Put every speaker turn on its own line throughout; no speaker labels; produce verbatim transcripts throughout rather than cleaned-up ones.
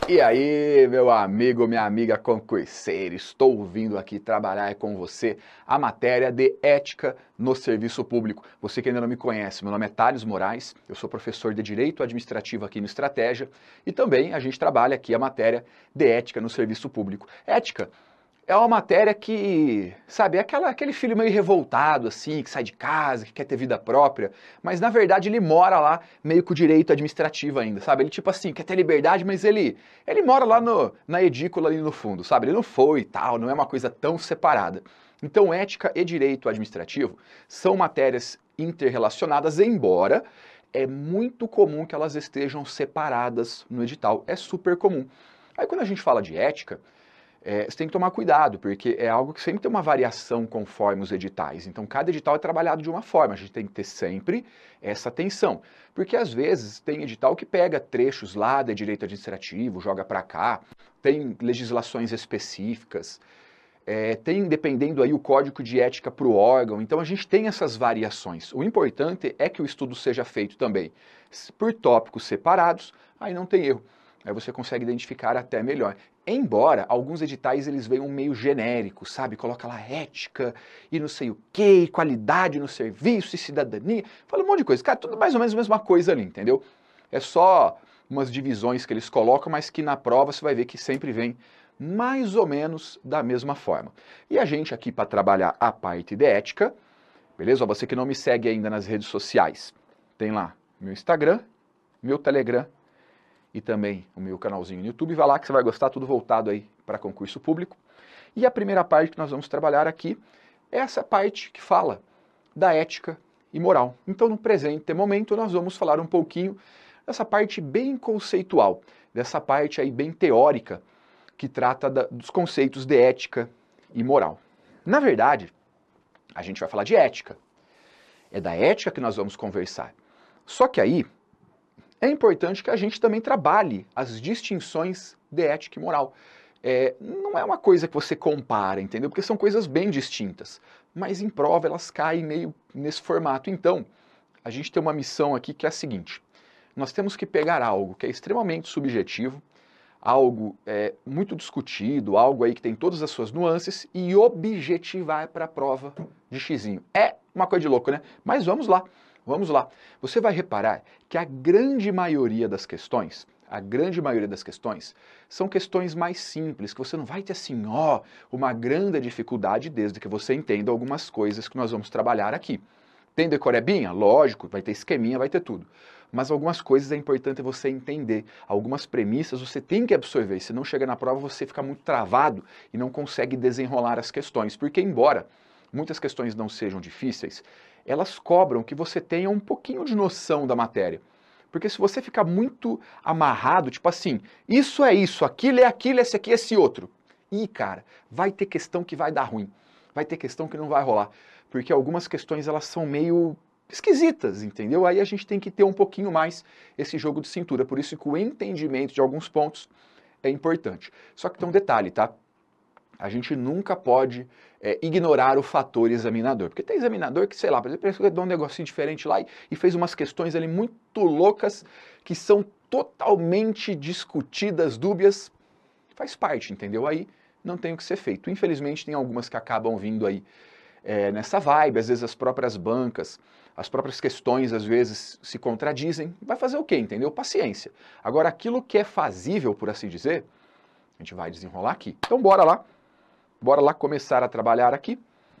E aí, meu amigo, minha amiga concurseira, estou vindo aqui trabalhar com você a matéria de ética no serviço público. Você que ainda não me conhece, meu nome é Thales Moraes, eu sou professor de Direito Administrativo aqui no Estratégia e também a gente trabalha aqui a matéria de ética no serviço público. Ética é uma matéria que, sabe, é aquela, aquele filho meio revoltado, assim, que sai de casa, que quer ter vida própria, mas na verdade ele mora lá meio com o direito administrativo ainda, sabe? Ele, tipo assim, quer ter liberdade, mas ele, ele mora lá no, na edícula ali no fundo, sabe? Ele não foi e tal, não é uma coisa tão separada. Então, ética e direito administrativo são matérias interrelacionadas, embora é muito comum que elas estejam separadas no edital. É super comum. Aí, quando a gente fala de ética, é, você tem que tomar cuidado, porque é algo que sempre tem uma variação conforme os editais. Então, cada edital é trabalhado de uma forma, a gente tem que ter sempre essa atenção. Porque, às vezes, tem edital que pega trechos lá de direito administrativo, joga para cá, tem legislações específicas, é, tem, dependendo aí, o código de ética para o órgão. Então, a gente tem essas variações. O importante é que o estudo seja feito também por tópicos separados, aí não tem erro. Aí você consegue identificar até melhor. Embora alguns editais eles venham meio genéricos, sabe? Coloca lá ética e não sei o quê, qualidade no serviço e cidadania. Fala um monte de coisa. Cara, tudo mais ou menos a mesma coisa ali, entendeu? É só umas divisões que eles colocam, mas que na prova você vai ver que sempre vem mais ou menos da mesma forma. E a gente aqui para trabalhar a parte de ética, beleza? Você que não me segue ainda nas redes sociais, tem lá meu Instagram, meu Telegram, e também o meu canalzinho no YouTube, vai lá que você vai gostar, tudo voltado aí para concurso público. E a primeira parte que nós vamos trabalhar aqui é essa parte que fala da ética e moral. Então, no presente momento, nós vamos falar um pouquinho dessa parte bem conceitual, dessa parte aí bem teórica, que trata da, dos conceitos de ética e moral. Na verdade, a gente vai falar de ética. É da ética que nós vamos conversar. Só que aí, é importante que a gente também trabalhe as distinções de ética e moral. É, não é uma coisa que você compara, entendeu? Porque são coisas bem distintas. Mas em prova elas caem meio nesse formato. Então, a gente tem uma missão aqui que é a seguinte. Nós temos que pegar algo que é extremamente subjetivo, algo é, muito discutido, algo aí que tem todas as suas nuances e objetivar para a prova de xizinho. É uma coisa de louco, né? Mas vamos lá. Vamos lá. Você vai reparar que a grande maioria das questões, a grande maioria das questões, são questões mais simples, que você não vai ter assim, ó, uma grande dificuldade desde que você entenda algumas coisas que nós vamos trabalhar aqui. Tem decorebinha? Lógico, vai ter esqueminha, vai ter tudo. Mas algumas coisas é importante você entender. Algumas premissas você tem que absorver. Se não chega na prova, você fica muito travado e não consegue desenrolar as questões. Porque, embora muitas questões não sejam difíceis, elas cobram que você tenha um pouquinho de noção da matéria. Porque se você ficar muito amarrado, tipo assim, isso é isso, aquilo é aquilo, esse aqui é esse outro. Ih, cara, vai ter questão que vai dar ruim. Vai ter questão que não vai rolar. Porque algumas questões elas são meio esquisitas, entendeu? Aí a gente tem que ter um pouquinho mais esse jogo de cintura. Por isso que o entendimento de alguns pontos é importante. Só que tem um detalhe, tá? A gente nunca pode é, ignorar o fator examinador. Porque tem examinador que, sei lá, por exemplo, ele deu um negocinho diferente lá e, e fez umas questões ali muito loucas que são totalmente discutidas, dúbias. Faz parte, entendeu? Aí não tem o que ser feito. Infelizmente tem algumas que acabam vindo aí é, nessa vibe, às vezes as próprias bancas, as próprias questões às vezes se contradizem. Vai fazer o quê, entendeu? Paciência. Agora, aquilo que é fazível, por assim dizer, a gente vai desenrolar aqui. Então bora lá. Bora lá começar a trabalhar aqui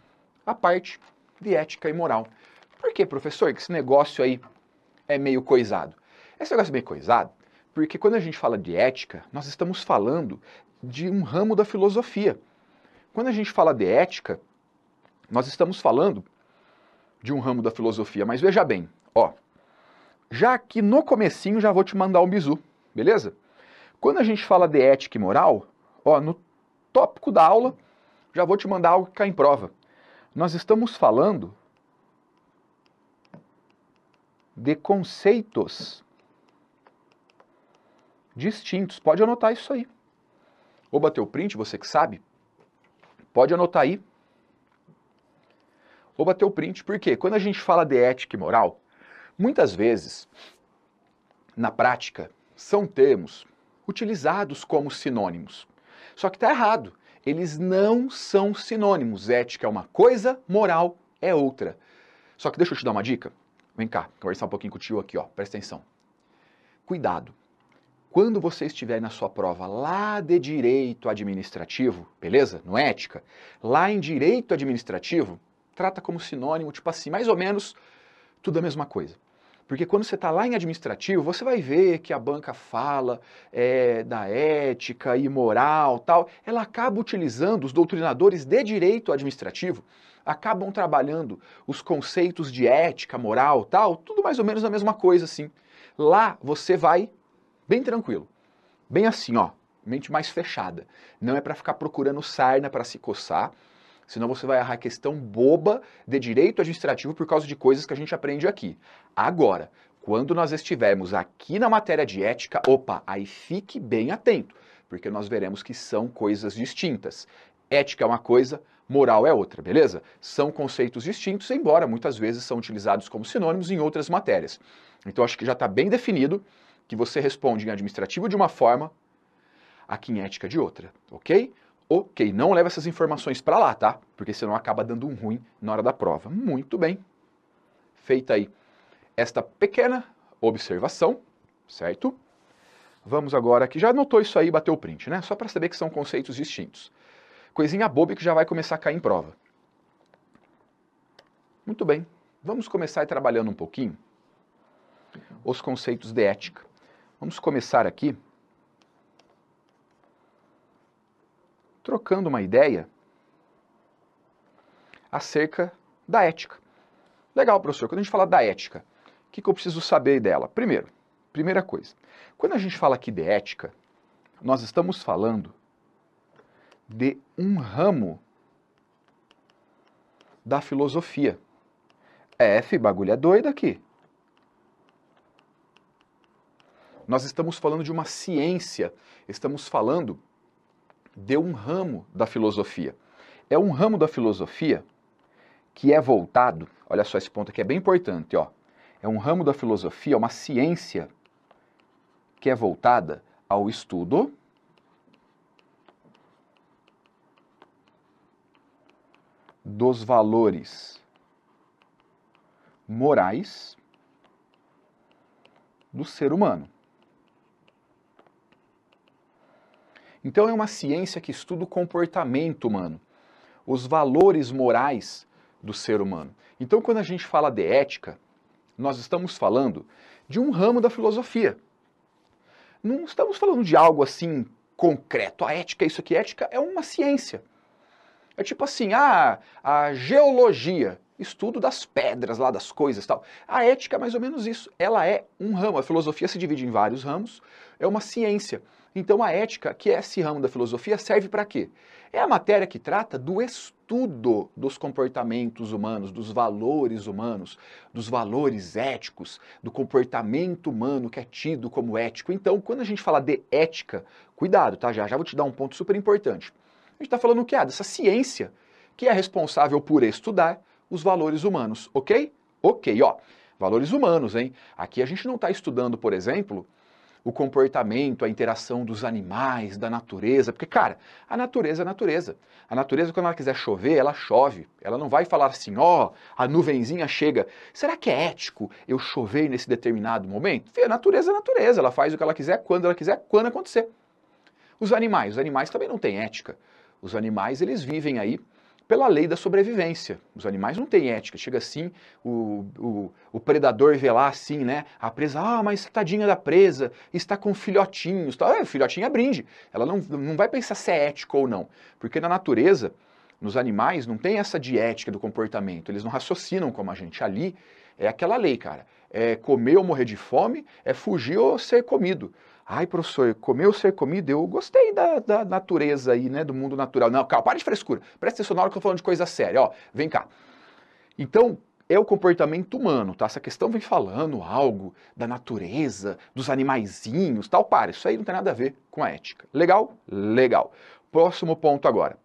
a parte de ética e moral. Por que, professor, que esse negócio aí é meio coisado? Esse negócio é meio coisado porque quando a gente fala de ética, nós estamos falando de um ramo da filosofia. Quando a gente fala de ética, nós estamos falando de um ramo da filosofia. Mas veja bem, ó, já aqui no comecinho já vou te mandar um bizu, beleza? Quando a gente fala de ética e moral, ó, no tópico da aula, já vou te mandar algo que cai em prova. Nós estamos falando de conceitos distintos. Pode anotar isso aí. Ou bater o print, você que sabe. Pode anotar aí. Ou bater o print. Por quê? Quando a gente fala de ética e moral, muitas vezes, na prática, são termos utilizados como sinônimos. Só que está errado. Eles não são sinônimos. Ética é uma coisa, moral é outra. Só que deixa eu te dar uma dica. Vem cá, conversar um pouquinho com o tio aqui, ó. Presta atenção. Cuidado. Quando você estiver na sua prova lá de direito administrativo, beleza? No ética, lá em direito administrativo, trata como sinônimo, tipo assim, mais ou menos tudo a mesma coisa. Porque quando você está lá em administrativo, você vai ver que a banca fala é, da ética e moral tal. Ela acaba utilizando, os doutrinadores de direito administrativo, acabam trabalhando os conceitos de ética, moral tal, tudo mais ou menos a mesma coisa, assim. Lá você vai bem tranquilo, bem assim, ó, mente mais fechada. Não é para ficar procurando sarna para se coçar, senão você vai errar questão boba de direito administrativo por causa de coisas que a gente aprende aqui. Agora, quando nós estivermos aqui na matéria de ética, opa, aí fique bem atento, porque nós veremos que são coisas distintas. Ética é uma coisa, moral é outra, beleza? São conceitos distintos, embora muitas vezes são utilizados como sinônimos em outras matérias. Então acho que já está bem definido que você responde em administrativo de uma forma, aqui em ética de outra, ok? Ok, não leva essas informações para lá, tá? Porque senão acaba dando um ruim na hora da prova. Muito bem. Feita aí esta pequena observação, certo? Vamos agora aqui, já anotou isso aí, bateu o print, né? Só para saber que são conceitos distintos. Coisinha boba que já vai começar a cair em prova. Muito bem, vamos começar aí trabalhando um pouquinho os conceitos de ética. Vamos começar aqui trocando uma ideia acerca da ética. Legal, professor, quando a gente fala da ética, o que, que eu preciso saber dela? Primeiro, primeira coisa, quando a gente fala aqui de ética, nós estamos falando de um ramo da filosofia. F, bagulho é doido aqui. Nós estamos falando de uma ciência, estamos falando de um ramo da filosofia. É um ramo da filosofia que é voltado, olha só esse ponto aqui é bem importante, ó. É um ramo da filosofia, uma ciência que é voltada ao estudo dos valores morais do ser humano. Então é uma ciência que estuda o comportamento humano, os valores morais do ser humano. Então quando a gente fala de ética, nós estamos falando de um ramo da filosofia. Não estamos falando de algo assim concreto. A ética, isso aqui, ética é uma ciência. É tipo assim, ah, a geologia, estudo das pedras lá, das coisas e tal. A ética é mais ou menos isso. Ela é um ramo. A filosofia se divide em vários ramos, é uma ciência. Então a ética, que é esse ramo da filosofia, serve para quê? É a matéria que trata do estudo dos comportamentos humanos, dos valores humanos, dos valores éticos, do comportamento humano que é tido como ético. Então, quando a gente fala de ética, cuidado, tá? Já, já vou te dar um ponto super importante. A gente está falando o que? Ah, dessa ciência que é responsável por estudar os valores humanos, ok? Ok, ó, valores humanos, hein? Aqui a gente não está estudando, por exemplo, o comportamento, a interação dos animais, da natureza, porque, cara, a natureza é a natureza. A natureza, quando ela quiser chover, ela chove. Ela não vai falar assim, ó, oh, a nuvenzinha chega. Será que é ético eu chover nesse determinado momento? A natureza é a natureza, ela faz o que ela quiser, quando ela quiser, quando acontecer. Os animais, os animais também não têm ética. Os animais, eles vivem aí pela lei da sobrevivência. Os animais não têm ética. Chega assim, o, o, o predador vê lá assim, né? A presa, ah, mas tadinha da presa, está com filhotinhos. Tá? Ah, filhotinho é brinde. Ela não, não vai pensar se é ético ou não. Porque na natureza, nos animais, não tem essa de ética do comportamento. Eles não raciocinam como a gente. Ali é aquela lei, cara. É comer ou morrer de fome, é fugir ou ser comido. Ai, professor, comer ou ser comido, eu gostei da, da natureza aí, né, do mundo natural. Não, calma, para de frescura. Presta atenção na hora que eu tô falando de coisa séria, ó, vem cá. Então, é o comportamento humano, tá? Essa questão vem falando algo da natureza, dos animaizinhos, tal, para, isso aí não tem nada a ver com a ética. Legal? Legal. Próximo ponto agora.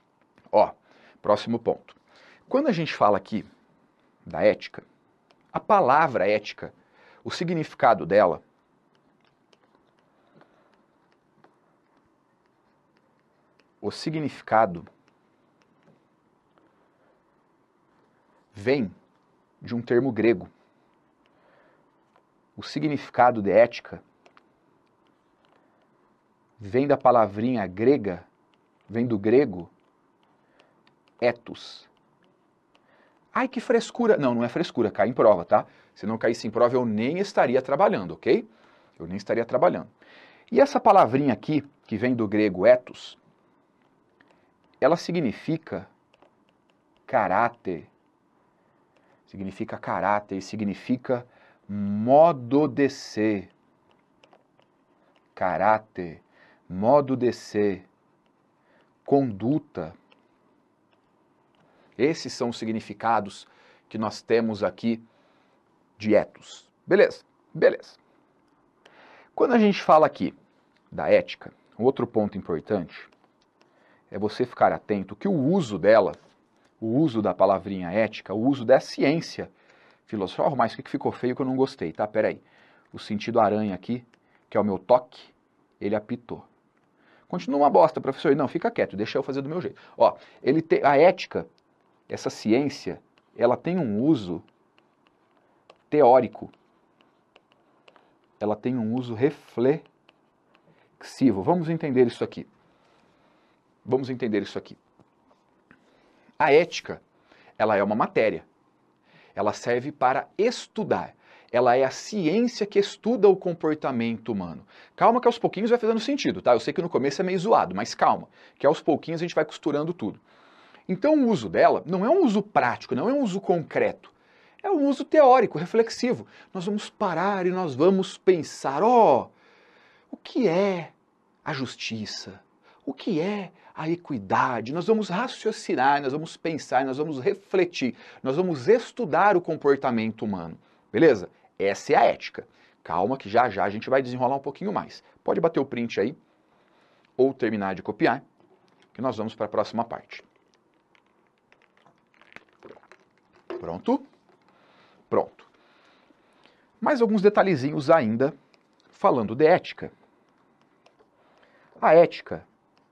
Ó, próximo ponto. Quando a gente fala aqui da ética, a palavra ética, o significado dela o significado vem de um termo grego. O significado de ética vem da palavrinha grega, vem do grego ethos. Ai, que frescura! Não, não é frescura, cai em prova, tá? Se não caísse em prova, eu nem estaria trabalhando, ok? Eu nem estaria trabalhando. E essa palavrinha aqui, que vem do grego ethos, ela significa caráter. Significa caráter e significa modo de ser. Caráter, modo de ser, conduta. Esses são os significados que nós temos aqui de ethos. Beleza, beleza. Quando a gente fala aqui da ética, outro ponto importante é você ficar atento que o uso dela, o uso da palavrinha ética, o uso da ciência filosófica... Oh, mas o que ficou feio que eu não gostei, tá? Peraí. O sentido aranha aqui, que é o meu toque, ele apitou. Continua uma bosta, professor. Não, fica quieto, deixa eu fazer do meu jeito. Ó, ele te... a ética, essa ciência, ela tem um uso teórico. Ela tem um uso reflexivo. Vamos entender isso aqui. Vamos entender isso aqui. A ética, ela é uma matéria. Ela serve para estudar. Ela é a ciência que estuda o comportamento humano. Calma que aos pouquinhos vai fazendo sentido, tá? Eu sei que no começo é meio zoado, mas calma, que aos pouquinhos a gente vai costurando tudo. Então o uso dela não é um uso prático, não é um uso concreto. É um uso teórico, reflexivo. Nós vamos parar e nós vamos pensar, ó, oh, o que é a justiça? O que é a equidade? Nós vamos raciocinar, nós vamos pensar, nós vamos refletir, nós vamos estudar o comportamento humano. Beleza? Essa é a ética. Calma que já já a gente vai desenrolar um pouquinho mais. Pode bater o print aí, ou terminar de copiar, que nós vamos para a próxima parte. Pronto? Pronto. Mais alguns detalhezinhos ainda falando de ética. A ética,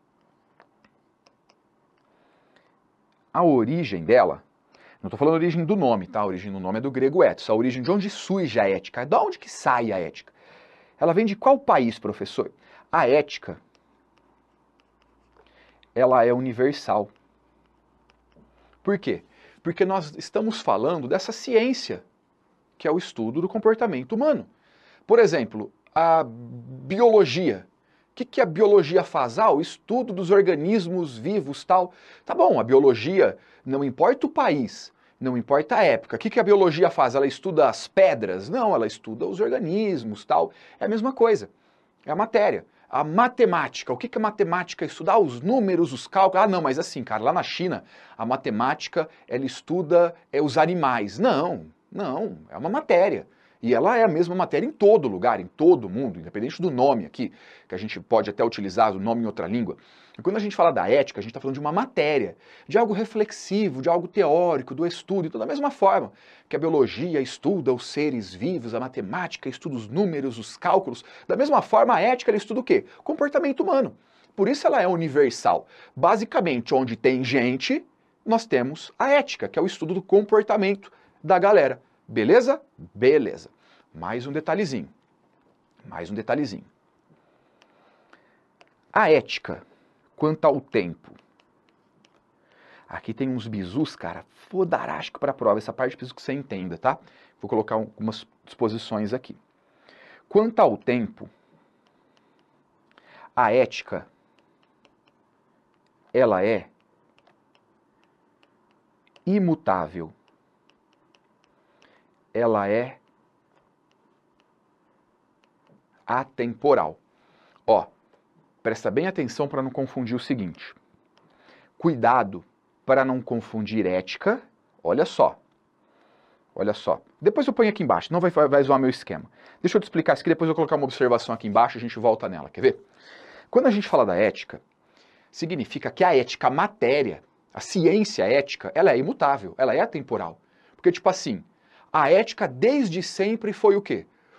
a origem dela, não estou falando a origem do nome, tá? A origem do nome é do grego ethos, a origem de onde surge a ética, de onde que sai a ética. Ela vem de qual país, professor? A ética, ela é universal. Por quê? Porque nós estamos falando dessa ciência, que é o estudo do comportamento humano. Por exemplo, a biologia. O que, que a biologia faz? Ah, o estudo dos organismos vivos, tal. Tá bom, a biologia, não importa o país, não importa a época. O que, que a biologia faz? Ela estuda as pedras? Não, ela estuda os organismos, tal. É a mesma coisa, é a matéria. A matemática, o que, que a matemática estuda? Ah, os números, os cálculos. Ah, não, mas assim, cara, lá na China, a matemática, ela estuda é, os animais. Não, não, é uma matéria. E ela é a mesma matéria em todo lugar, em todo mundo, independente do nome aqui, que a gente pode até utilizar o nome em outra língua. E quando a gente fala da ética, a gente está falando de uma matéria, de algo reflexivo, de algo teórico, do estudo, então da mesma forma que a biologia estuda os seres vivos, a matemática estuda os números, os cálculos, da mesma forma a ética ela estuda o quê? Comportamento humano. Por isso ela é universal. Basicamente, onde tem gente, nós temos a ética, que é o estudo do comportamento da galera. Beleza? Beleza. Mais um detalhezinho. Mais um detalhezinho. A ética, quanto ao tempo. Aqui tem uns bizus, cara, fodarástico para a prova. Essa parte preciso que você entenda, tá? Vou colocar algumas disposições aqui. Quanto ao tempo, a ética, ela é imutável. Ela é atemporal. Ó, presta bem atenção para não confundir o seguinte. Cuidado para não confundir ética. Olha só. Olha só. Depois eu ponho aqui embaixo, não vai, vai zoar meu esquema. Deixa eu te explicar isso aqui, depois eu vou colocar uma observação aqui embaixo e a gente volta nela. Quer ver? Quando a gente fala da ética, significa que a ética, a matéria, a ciência ética, ela é imutável, ela é atemporal. Porque, tipo assim, a ética desde sempre foi o quê?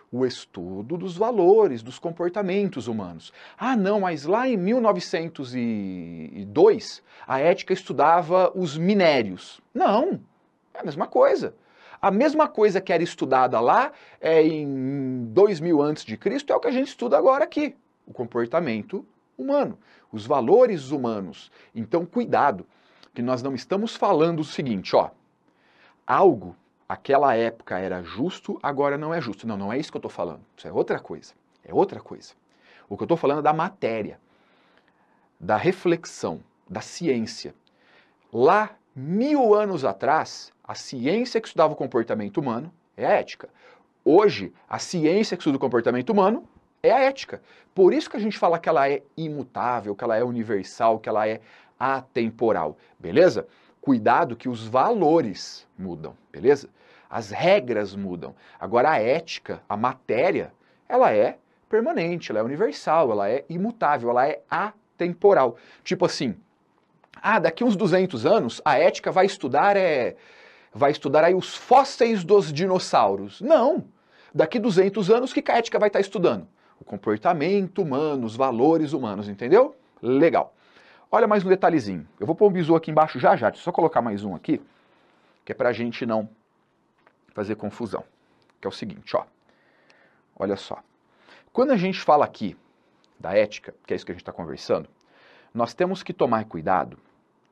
O estudo dos valores, dos comportamentos humanos. Ah, não, mas lá em mil novecentos e dois a ética estudava os minérios. Não, é a mesma coisa. A mesma coisa que era estudada lá é, em dois mil antes de Cristo é o que a gente estuda agora aqui. O comportamento humano, os valores humanos. Então, cuidado, que nós não estamos falando o seguinte, ó, algo, aquela época era justo, agora não é justo. Não, não é isso que eu estou falando. Isso é outra coisa. É outra coisa. O que eu estou falando é da matéria, da reflexão, da ciência. Lá, mil anos atrás, a ciência que estudava o comportamento humano é a ética. Hoje, a ciência que estuda o comportamento humano é a ética. Por isso que a gente fala que ela é imutável, que ela é universal, que ela é atemporal, beleza? Cuidado que os valores mudam, beleza? As regras mudam. Agora a ética, a matéria, ela é permanente, ela é universal, ela é imutável, ela é atemporal. Tipo assim, ah, daqui uns duzentos anos a ética vai estudar é vai estudar aí os fósseis dos dinossauros. Não. Daqui duzentos anos, o que a ética vai estar estudando? O comportamento humano, os valores humanos, entendeu? Legal. Olha mais um detalhezinho. Eu vou pôr um bizu aqui embaixo já já. Deixa eu só colocar mais um aqui, que é pra gente não fazer confusão. Que é o seguinte, ó. Olha só. Quando a gente fala aqui da ética, que é isso que a gente está conversando, nós temos que tomar cuidado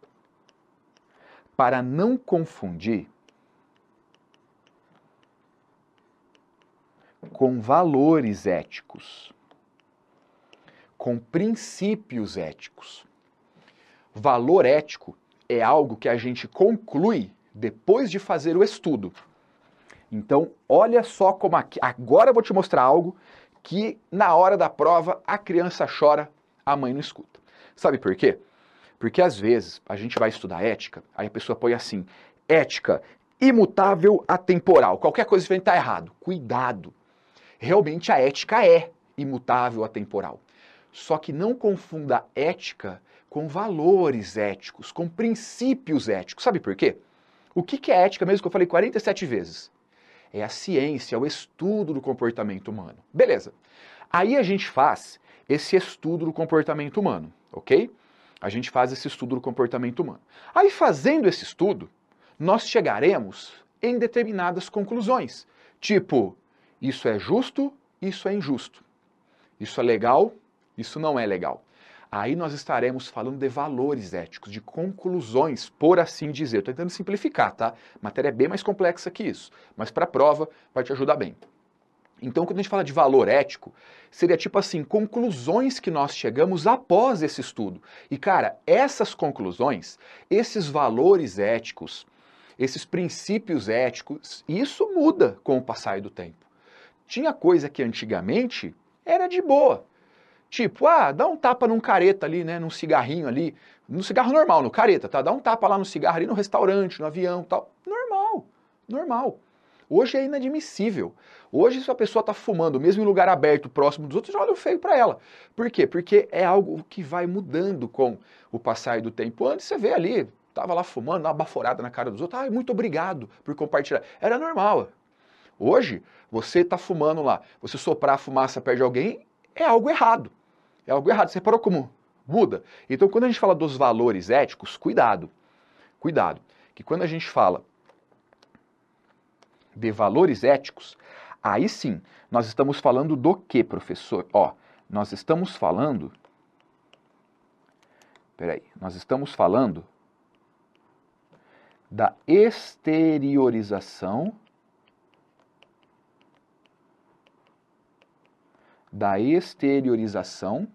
para não confundir com valores éticos, com princípios éticos. Valor ético é algo que a gente conclui depois de fazer o estudo. Então, olha só como aqui, agora eu vou te mostrar algo que na hora da prova a criança chora, a mãe não escuta. Sabe por quê? Porque às vezes a gente vai estudar ética, aí a pessoa põe assim, ética imutável atemporal, qualquer coisa que está errado. Cuidado! Realmente a ética é imutável atemporal. Só que não confunda ética com valores éticos, com princípios éticos. Sabe por quê? O que é ética mesmo que eu falei quarenta e sete vezes? É a ciência, é o estudo do comportamento humano. Beleza. Aí a gente faz esse estudo do comportamento humano, ok? A gente faz esse estudo do comportamento humano. Aí, fazendo esse estudo, nós chegaremos em determinadas conclusões. Tipo, isso é justo, isso é injusto. Isso é legal, isso não é legal. Aí nós estaremos falando de valores éticos, de conclusões, por assim dizer. Estou tentando simplificar, tá? A matéria é bem mais complexa que isso, mas para a prova vai te ajudar bem. Então, quando a gente fala de valor ético, seria tipo assim, conclusões que nós chegamos após esse estudo. E, cara, essas conclusões, esses valores éticos, esses princípios éticos, isso muda com o passar do tempo. Tinha coisa que antigamente era de boa. Tipo, ah, dá um tapa num careta ali, né, num cigarrinho ali, no cigarro normal, no careta, tá? Dá um tapa lá no cigarro ali no restaurante, no avião, tal. Normal, normal. Hoje é inadmissível. Hoje, se a pessoa está fumando, mesmo em lugar aberto, próximo dos outros, já olha feio para ela. Por quê? Porque é algo que vai mudando com o passar do tempo. Antes você vê ali, estava lá fumando, dá uma baforada na cara dos outros, ah, muito obrigado por compartilhar. Era normal. Hoje, você está fumando lá, você soprar a fumaça perto de alguém, é algo errado. É algo errado. Você reparou como muda? Então, quando a gente fala dos valores éticos, cuidado. Cuidado. Que quando a gente fala de valores éticos, aí sim, nós estamos falando do que, professor? Ó, nós estamos falando... Peraí, nós estamos falando da exteriorização da exteriorização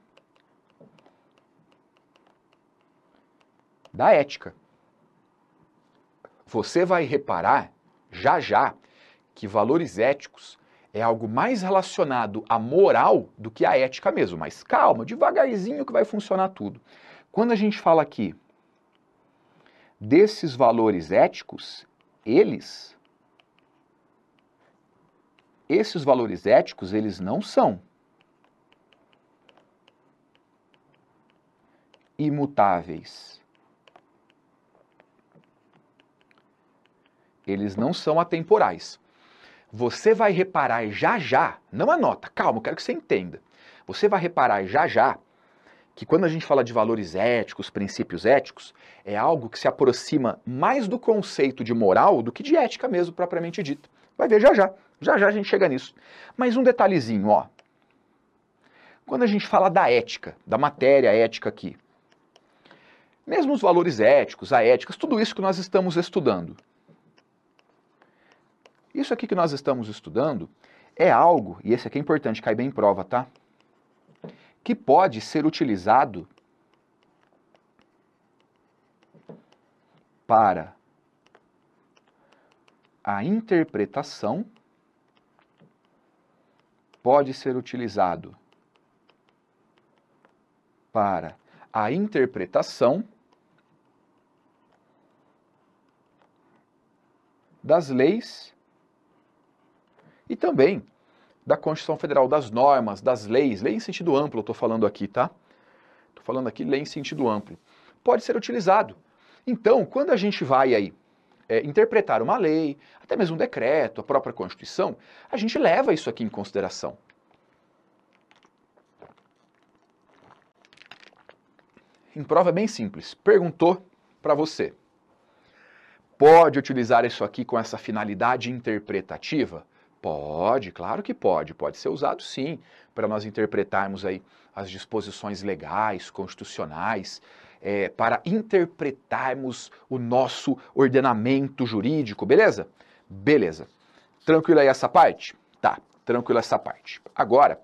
da ética. Você vai reparar, já já, que valores éticos é algo mais relacionado à moral do que à ética mesmo. Mas calma, devagarzinho que vai funcionar tudo. Quando a gente fala aqui desses valores éticos, eles, esses valores éticos, eles não são imutáveis. Eles não são atemporais. você vai reparar já já, não anota, calma, eu quero que você entenda. Você vai reparar já já que quando a gente fala de valores éticos, princípios éticos, é algo que se aproxima mais do conceito de moral do que de ética mesmo, propriamente dita. Vai ver já já, já já a gente chega nisso. Mas um detalhezinho, ó. Quando a gente fala da ética, da matéria ética aqui, mesmo os valores éticos, a ética, tudo isso que nós estamos estudando. Isso aqui que nós estamos estudando é algo, e esse aqui é importante, cai bem em prova, tá? Que pode ser utilizado para a interpretação, pode ser utilizado para a interpretação das leis e também da Constituição Federal, das normas, das leis, lei em sentido amplo, eu estou falando aqui, tá? Estou falando aqui lei em sentido amplo. Pode ser utilizado. Então, quando a gente vai aí é, interpretar uma lei, até mesmo um decreto, a própria Constituição, a gente leva isso aqui em consideração. Em prova é bem simples. Perguntou para você, pode utilizar isso aqui com essa finalidade interpretativa? Pode, claro que pode. Pode ser usado sim, para nós interpretarmos aí as disposições legais, constitucionais, é, para interpretarmos o nosso ordenamento jurídico, beleza? Beleza. Tranquilo aí essa parte? Tá, tranquilo essa parte. Agora,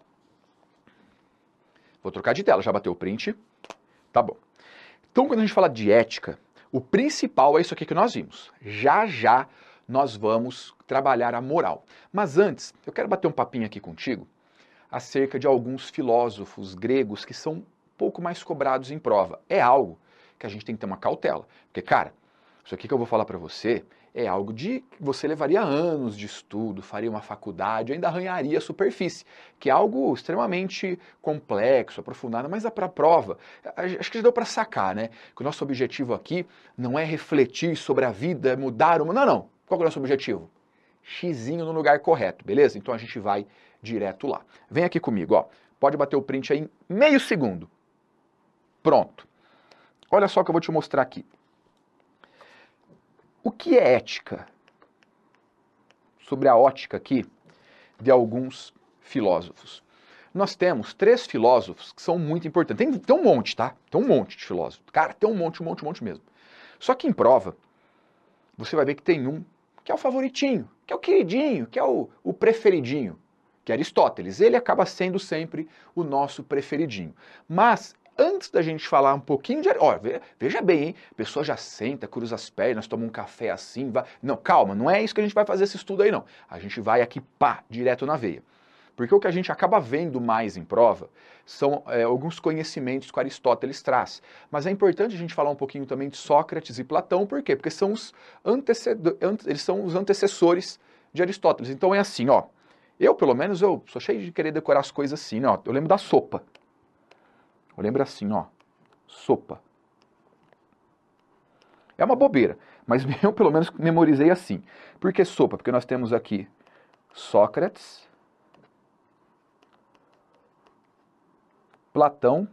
vou trocar de tela, já bateu o print? Tá bom. Então, quando a gente fala de ética, o principal é isso aqui que nós vimos. Já, já nós vamos trabalhar a moral. Mas antes, eu quero bater um papinho aqui contigo acerca de alguns filósofos gregos que são um pouco mais cobrados em prova. É algo que a gente tem que ter uma cautela. Porque, cara, isso aqui que eu vou falar para você é algo de que você levaria anos de estudo, faria uma faculdade, ainda arranharia a superfície, que é algo extremamente complexo, aprofundado, mas para a prova, acho que já deu para sacar, né? Que o nosso objetivo aqui não é refletir sobre a vida, mudar o mundo, não, não. Qual é o nosso objetivo? Xizinho no lugar correto, beleza? Então a gente vai direto lá. Vem aqui comigo, ó. Pode bater o print aí em meio segundo. Pronto. Olha só o que eu vou te mostrar aqui. O que é ética? Sobre a ótica aqui de alguns filósofos. Nós temos três filósofos que são muito importantes. Tem, tem um monte, tá? Tem um monte de filósofos. Cara, tem um monte, um monte, um monte mesmo. Só que em prova, você vai ver que tem um que é o favoritinho, que é o queridinho, que é o, o preferidinho, que é Aristóteles. Ele acaba sendo sempre o nosso preferidinho. Mas antes da gente falar um pouquinho de... Ó, veja bem, hein? A pessoa já senta, cruza as pernas, toma um café assim, vai... Não, calma, não é isso que a gente vai fazer esse estudo aí, não. A gente vai aqui, pá, direto na veia. Porque o que a gente acaba vendo mais em prova são é, alguns conhecimentos que Aristóteles traz. Mas é importante a gente falar um pouquinho também de Sócrates e Platão, por quê? Porque são os, anteced... eles são os antecessores de Aristóteles. Então é assim, ó. Eu, pelo menos, eu sou cheio de querer decorar as coisas assim, ó. Eu lembro da sopa. Eu lembro assim, ó, sopa. É uma bobeira, mas eu pelo menos memorizei assim. Por que sopa? Porque nós temos aqui Sócrates, Platão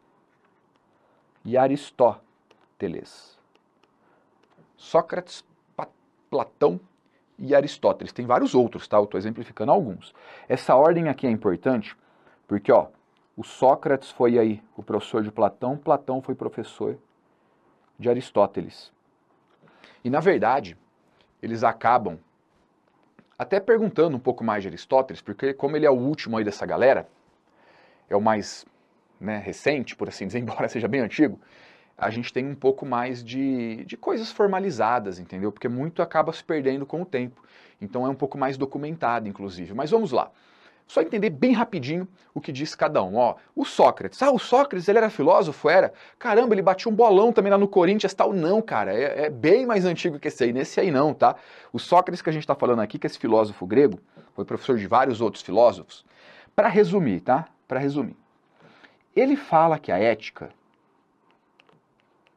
e Aristóteles. Sócrates, Platão e Aristóteles. Tem vários outros, tá? Eu estou exemplificando alguns. Essa ordem aqui é importante porque, ó, o Sócrates foi aí o professor de Platão, Platão foi professor de Aristóteles. E, na verdade, eles acabam até perguntando um pouco mais de Aristóteles, porque como ele é o último aí dessa galera, é o mais, né, recente, por assim dizer, embora seja bem antigo, a gente tem um pouco mais de, de coisas formalizadas, entendeu? Porque muito acaba se perdendo com o tempo. Então é um pouco mais documentado, inclusive. Mas vamos lá. Só entender bem rapidinho o que diz cada um. Ó, o Sócrates. Ah, o Sócrates, ele era filósofo? Era? Caramba, ele batia um bolão também lá no Corinthians tal. Não, cara, é, é bem mais antigo que esse aí. Nesse aí não, tá? O Sócrates que a gente está falando aqui, que é esse filósofo grego, foi professor de vários outros filósofos. Para resumir, tá? Para resumir. Ele fala que a ética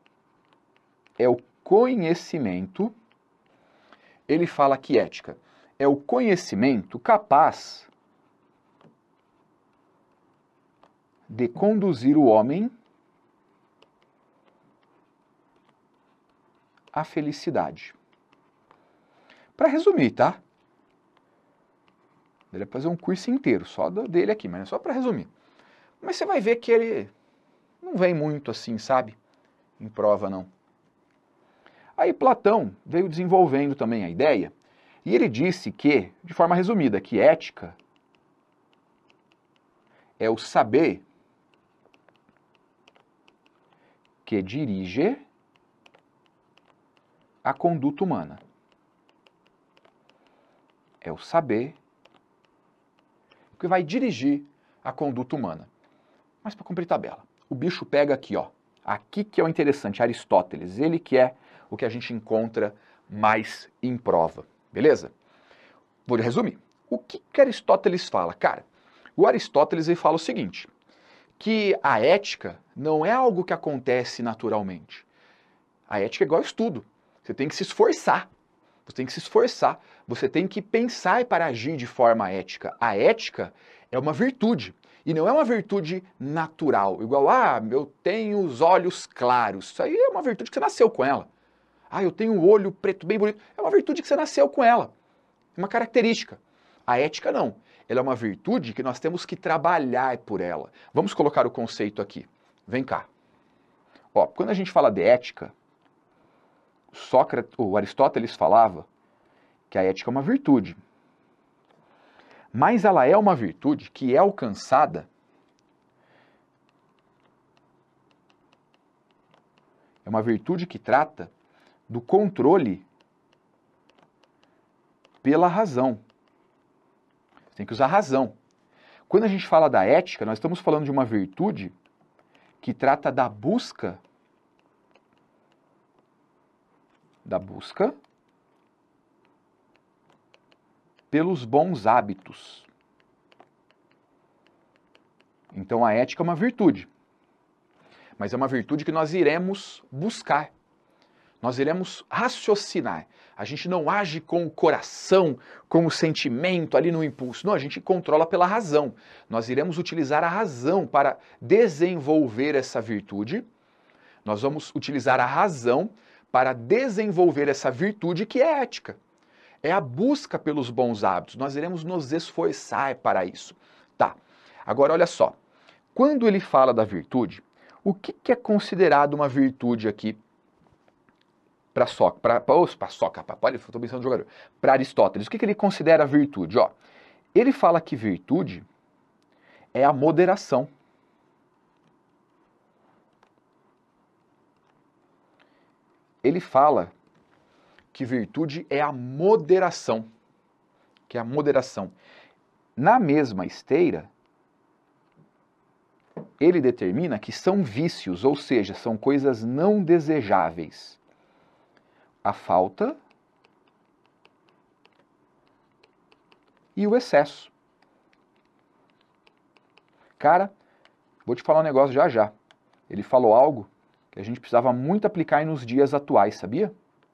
é o conhecimento. Ele fala que ética é o conhecimento capaz de conduzir o homem à felicidade. Para resumir, tá? Ele vai fazer um curso inteiro só dele aqui, mas é só para resumir. Mas você vai ver que ele não vem muito assim, sabe? Em prova, não. Aí Platão veio desenvolvendo também a ideia, e ele disse que, de forma resumida, que ética é o saber que dirige a conduta humana. É o saber que vai dirigir a conduta humana. Mas para cumprir tabela, o bicho pega aqui, ó. Aqui que é o interessante, Aristóteles, ele que é o que a gente encontra mais em prova, beleza? Vou resumir. O que, que Aristóteles fala? Cara, o Aristóteles ele fala o seguinte, que a ética não é algo que acontece naturalmente. A ética é igual ao estudo. Você tem que se esforçar. Você tem que se esforçar. Você tem que pensar para agir de forma ética. A ética é uma virtude. E não é uma virtude natural. Igual, ah, eu tenho os olhos claros. Isso aí é uma virtude que você nasceu com ela. Ah, eu tenho o olho preto bem bonito. É uma virtude que você nasceu com ela. É uma característica. A ética não. Ela é uma virtude que nós temos que trabalhar por ela. Vamos colocar o conceito aqui. Vem cá. Ó, quando a gente fala de ética, Sócrates, o Aristóteles falava que a ética é uma virtude. Mas ela é uma virtude que é alcançada é uma virtude que trata do controle pela razão. Você tem que usar razão. Quando a gente fala da ética, nós estamos falando de uma virtude que trata da busca da busca pelos bons hábitos. Então a ética é uma virtude, mas é uma virtude que nós iremos buscar, nós iremos raciocinar. A gente não age com o coração, com o sentimento ali no impulso, não, a gente controla pela razão. Nós iremos utilizar a razão para desenvolver essa virtude, nós vamos utilizar a razão para desenvolver essa virtude que é ética. É a busca pelos bons hábitos. Nós iremos nos esforçar para isso. Tá. Agora, olha só. Quando ele fala da virtude, o que, que é considerado uma virtude aqui para Sócrates? Para Sócrates, estou pensando no jogador. Para Aristóteles, o que, que ele considera virtude? Ó, ele fala que virtude é a moderação. Ele fala que virtude é a moderação, que é a moderação. Na mesma esteira, ele determina que são vícios, ou seja, são coisas não desejáveis. A falta e o excesso. Cara, vou te falar um negócio já já. Ele falou algo que a gente precisava muito aplicar nos dias atuais, sabia?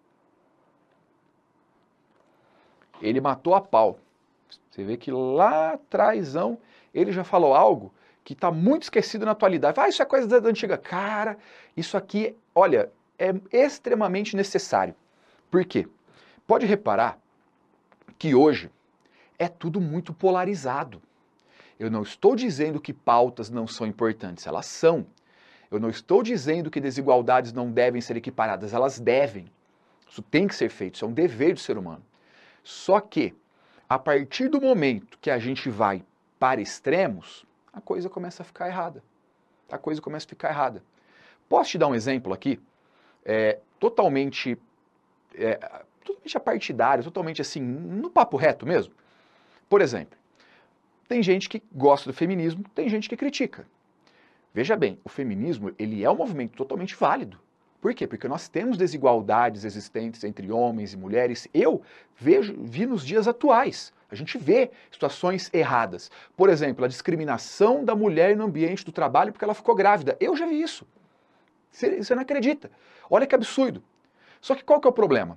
Ele matou a pau. Você vê que lá atrásão ele já falou algo que está muito esquecido na atualidade. Ah, isso é coisa da antiga. Cara, isso aqui, olha, é extremamente necessário. Por quê? Pode reparar que hoje é tudo muito polarizado. Eu não estou dizendo que pautas não são importantes, elas são. Eu não estou dizendo que desigualdades não devem ser equiparadas, elas devem. Isso tem que ser feito, isso é um dever do ser humano. Só que, a partir do momento que a gente vai para extremos, a coisa começa a ficar errada. A coisa começa a ficar errada. Posso te dar um exemplo aqui? É, totalmente, é, totalmente apartidário, totalmente assim, no papo reto mesmo. Por exemplo, tem gente que gosta do feminismo, tem gente que critica. Veja bem, o feminismo ele é um movimento totalmente válido. Por quê? Porque nós temos desigualdades existentes entre homens e mulheres. Eu vejo, vi nos dias atuais. A gente vê situações erradas. Por exemplo, a discriminação da mulher no ambiente do trabalho porque ela ficou grávida. Eu já vi isso. Você não acredita. Olha que absurdo. Só que qual que é o problema?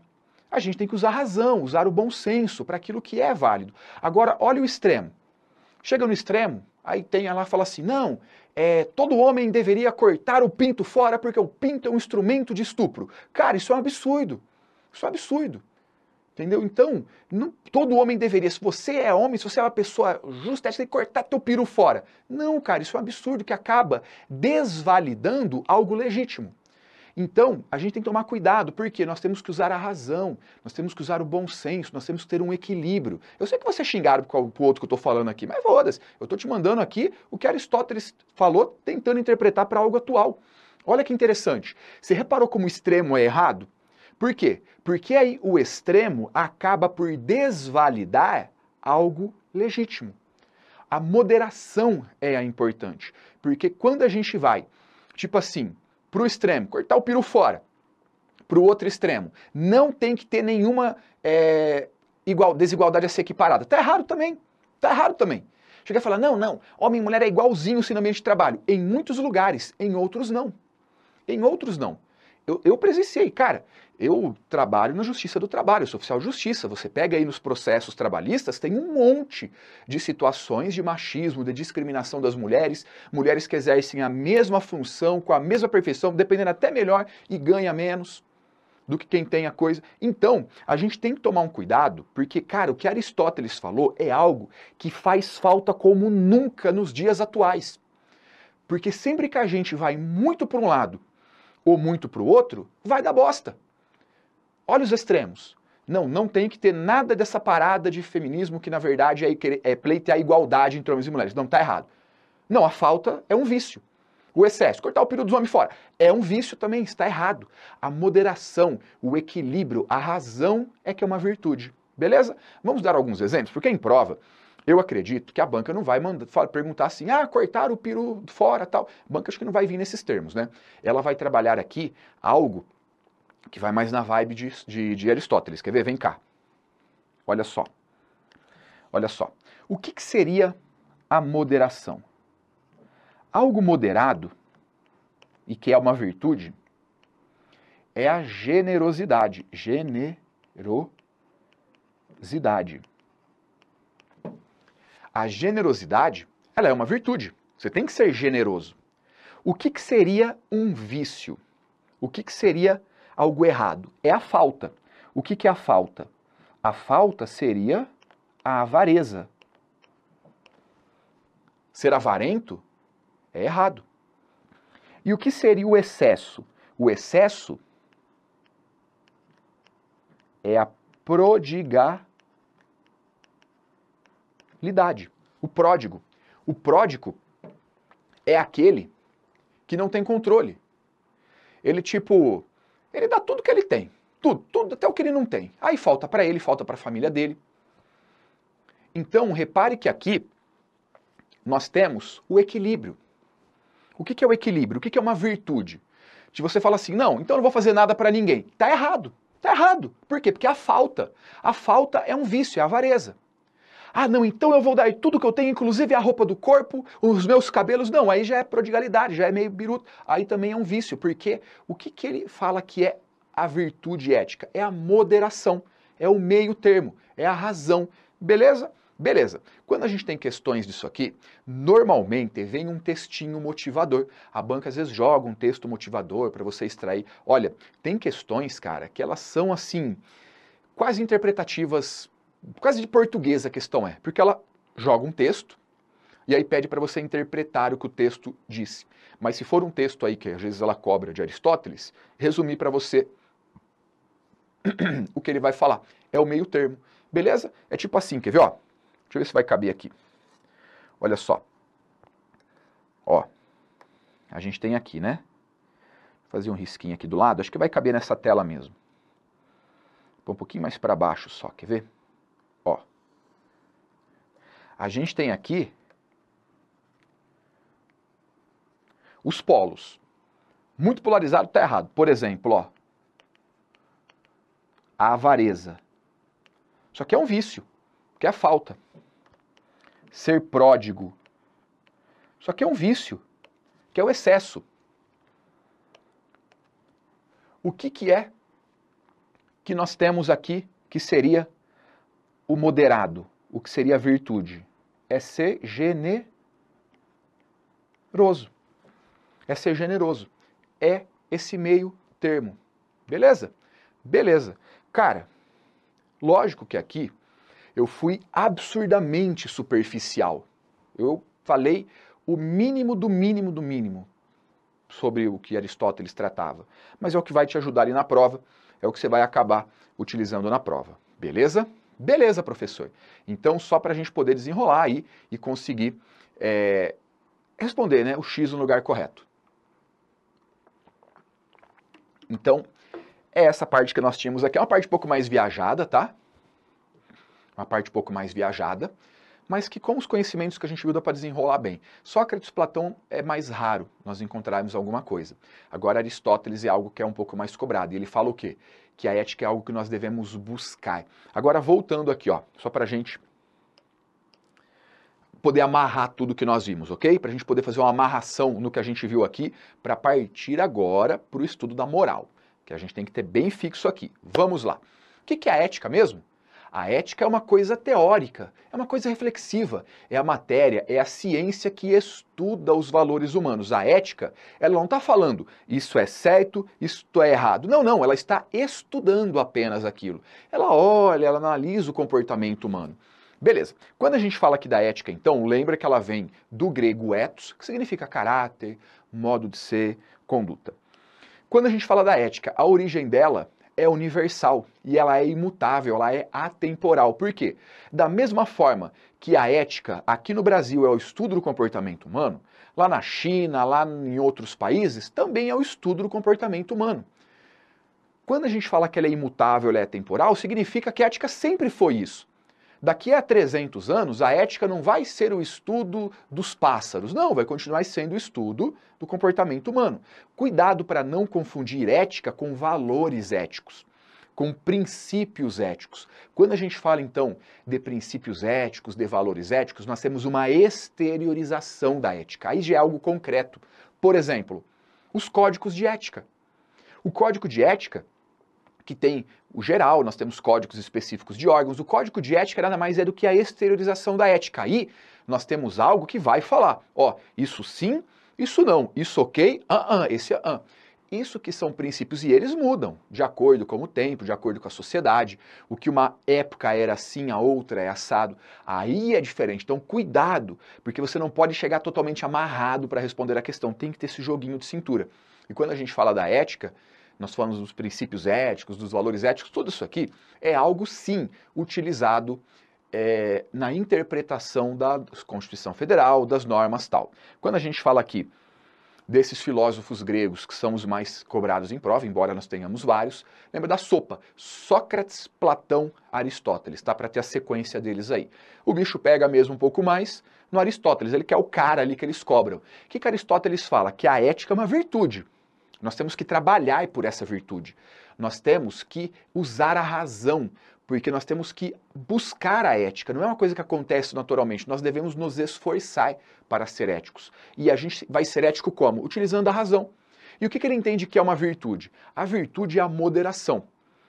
A gente tem que usar a razão, usar o bom senso para aquilo que é válido. Agora, olha o extremo. Chega no extremo, aí tem ela fala assim, não, é, todo homem deveria cortar o pinto fora porque o pinto é um instrumento de estupro. Cara, isso é um absurdo. Isso é um absurdo. Entendeu? Então, não, todo homem deveria, se você é homem, se você é uma pessoa justa, você tem que cortar teu peru fora. Não, cara, isso é um absurdo que acaba desvalidando algo legítimo. Então, a gente tem que tomar cuidado, porque nós temos que usar a razão, nós temos que usar o bom senso, nós temos que ter um equilíbrio. Eu sei que você é xingado com o outro que eu estou falando aqui, mas foda-se, eu estou te mandando aqui o que Aristóteles falou, tentando interpretar para algo atual. Olha que interessante, você reparou como o extremo é errado? Por quê? Porque aí o extremo acaba por desvalidar algo legítimo. A moderação é a importante, porque quando a gente vai, tipo assim, para o extremo, cortar o peru fora, para o outro extremo, não tem que ter nenhuma é, igual, desigualdade a ser equiparada. Tá errado também, tá errado também. Chega a falar, não, não, homem e mulher é igualzinho no ambiente de trabalho. Em muitos lugares, em outros não. Em outros não. Eu, eu presenciei, cara, eu trabalho na Justiça do Trabalho, eu sou oficial de justiça, você pega aí nos processos trabalhistas, tem um monte de situações de machismo, de discriminação das mulheres, mulheres que exercem a mesma função, com a mesma perfeição, dependendo até melhor e ganha menos do que quem tem a coisa. Então, a gente tem que tomar um cuidado, porque, cara, o que Aristóteles falou é algo que faz falta como nunca nos dias atuais. Porque sempre que a gente vai muito para um lado ou muito para o outro, vai dar bosta. Olha os extremos. Não, não tem que ter nada dessa parada de feminismo que, na verdade, é, é pleitear a igualdade entre homens e mulheres. Não, tá errado. Não, a falta é um vício. O excesso, cortar o peru dos homens fora, é um vício também, está errado. A moderação, o equilíbrio, a razão é que é uma virtude. Beleza? Vamos dar alguns exemplos, porque em prova, eu acredito que a banca não vai mandar, perguntar assim, ah, cortar o peru fora, tal. A banca acho que não vai vir nesses termos, né? Ela vai trabalhar aqui algo que vai mais na vibe de, de, de Aristóteles. Quer ver? Vem cá. Olha só. Olha só. O que, que seria a moderação? Algo moderado, e que é uma virtude, é a generosidade. Generosidade. A generosidade, ela é uma virtude. Você tem que ser generoso. O que, que seria um vício? O que, que seria algo errado? É a falta. O que, que é a falta? A falta seria a avareza. Ser avarento é errado. E o que seria o excesso? O excesso é a prodigalidade. O pródigo. O pródigo é aquele que não tem controle. Ele, tipo, ele dá tudo que ele tem. Tudo, tudo, até o que ele não tem. Aí falta para ele, falta para a família dele. Então, repare que aqui nós temos o equilíbrio. O que, que é o equilíbrio? O que, que é uma virtude? Se você fala assim, não, então eu não vou fazer nada para ninguém. Tá errado. Tá errado. Por quê? Porque a falta. A falta é um vício, é a avareza. Ah, não, então eu vou dar tudo que eu tenho, inclusive a roupa do corpo, os meus cabelos. Não, aí já é prodigalidade, já é meio biruta. Aí também é um vício, porque o que, que ele fala que é a virtude ética? É a moderação, é o meio termo, é a razão. Beleza? Beleza. Quando a gente tem questões disso aqui, normalmente vem um textinho motivador. A banca às vezes joga um texto motivador para você extrair. Olha, tem questões, cara, que elas são assim, quase interpretativas, quase de português a questão é, porque ela joga um texto e aí pede para você interpretar o que o texto disse. Mas se for um texto aí que às vezes ela cobra de Aristóteles, resumir para você o que ele vai falar. É o meio termo. Beleza? É tipo assim, quer ver? Ó, deixa eu ver se vai caber aqui. Olha só. Ó, a gente tem aqui, né? Vou fazer um risquinho aqui do lado. Acho que vai caber nessa tela mesmo. Põe um pouquinho mais para baixo só, quer ver? Ó, a gente tem aqui os polos. Muito polarizado está errado. Por exemplo, ó, a avareza. Isso aqui é um vício, que é a falta. Ser pródigo. Isso aqui é um vício, que é o excesso. O que, que é que nós temos aqui, que seria o moderado, o que seria a virtude? É ser generoso. É ser generoso. É esse meio termo. Beleza? Beleza. Cara, lógico que aqui eu fui absurdamente superficial. Eu falei o mínimo do mínimo do mínimo sobre o que Aristóteles tratava. Mas é o que vai te ajudar ali na prova, é o que você vai acabar utilizando na prova. Beleza? Beleza, professor. Então, só para a gente poder desenrolar aí e conseguir é, responder, né, o X no lugar correto. Então, é essa parte que nós tínhamos aqui. É uma parte um pouco mais viajada, tá? Uma parte um pouco mais viajada, mas que com os conhecimentos que a gente viu dá para desenrolar bem. Sócrates e Platão é mais raro nós encontrarmos alguma coisa. Agora Aristóteles é algo que é um pouco mais cobrado. E ele fala o quê? Que a ética é algo que nós devemos buscar. Agora voltando aqui, ó, só para a gente poder amarrar tudo que nós vimos, ok? Para a gente poder fazer uma amarração no que a gente viu aqui, para partir agora para o estudo da moral, que a gente tem que ter bem fixo aqui. Vamos lá. O que é a ética mesmo? A ética é uma coisa teórica, é uma coisa reflexiva, é a matéria, é a ciência que estuda os valores humanos. A ética, ela não está falando isso é certo, isso é errado. Não, não, ela está estudando apenas aquilo. Ela olha, ela analisa o comportamento humano. Beleza. Quando a gente fala aqui da ética, então, lembra que ela vem do grego ethos, que significa caráter, modo de ser, conduta. Quando a gente fala da ética, a origem dela é universal e ela é imutável, ela é atemporal. Por quê? Da mesma forma que a ética aqui no Brasil é o estudo do comportamento humano, lá na China, lá em outros países, também é o estudo do comportamento humano. Quando a gente fala que ela é imutável, ela é atemporal, significa que a ética sempre foi isso. Daqui a trezentos anos, a ética não vai ser o estudo dos pássaros, não, vai continuar sendo o estudo do comportamento humano. Cuidado para não confundir ética com valores éticos, com princípios éticos. Quando a gente fala, então, de princípios éticos, de valores éticos, nós temos uma exteriorização da ética. Aí já é algo concreto. Por exemplo, os códigos de ética. O código de ética, que tem o geral, nós temos códigos específicos de órgãos. O código de ética nada mais é do que a exteriorização da ética. Aí nós temos algo que vai falar, ó, isso sim, isso não, isso ok, ah, ah, esse é ah. Isso que são princípios e eles mudam de acordo com o tempo, de acordo com a sociedade. O que uma época era assim, a outra é assado. Aí é diferente. Então cuidado, porque você não pode chegar totalmente amarrado para responder a questão. Tem que ter esse joguinho de cintura. E quando a gente fala da ética, nós falamos dos princípios éticos, dos valores éticos, tudo isso aqui é algo, sim, utilizado é, na interpretação da Constituição Federal, das normas tal. Quando a gente fala aqui desses filósofos gregos que são os mais cobrados em prova, embora nós tenhamos vários, lembra da sopa, Sócrates, Platão, Aristóteles, tá? Para ter a sequência deles aí. O bicho pega mesmo um pouco mais no Aristóteles, ele quer o cara ali que eles cobram. O que, que Aristóteles fala? Que a ética é uma virtude. Nós temos que trabalhar por essa virtude. Nós temos que usar a razão, porque nós temos que buscar a ética. Não é uma coisa que acontece naturalmente. Nós devemos nos esforçar para ser éticos. E a gente vai ser ético como? Utilizando a razão. E o que ele entende que é uma virtude? A virtude é a moderação.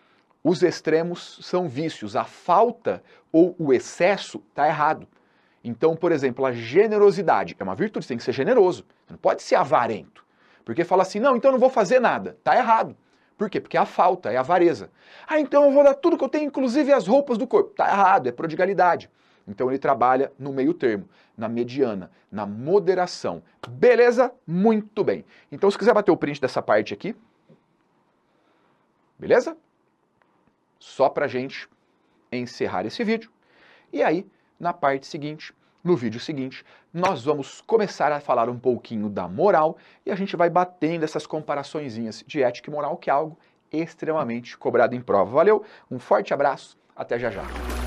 Os extremos são vícios. A falta ou o excesso está errado. Então, por exemplo, a generosidade é uma virtude. Você tem que ser generoso. Você não pode ser avarento. Porque fala assim, não, então eu não vou fazer nada. Tá errado. Por quê? Porque é a falta, é a avareza. Ah, então eu vou dar tudo que eu tenho, inclusive as roupas do corpo. Tá errado, é prodigalidade. Então ele trabalha no meio termo, na mediana, na moderação. Beleza? Muito bem. Então se quiser bater o print dessa parte aqui, beleza? Só pra gente encerrar esse vídeo. E aí, na parte seguinte, no vídeo seguinte, nós vamos começar a falar um pouquinho da moral e a gente vai batendo essas comparaçõezinhas de ética e moral, que é algo extremamente cobrado em prova. Valeu, um forte abraço, até já já.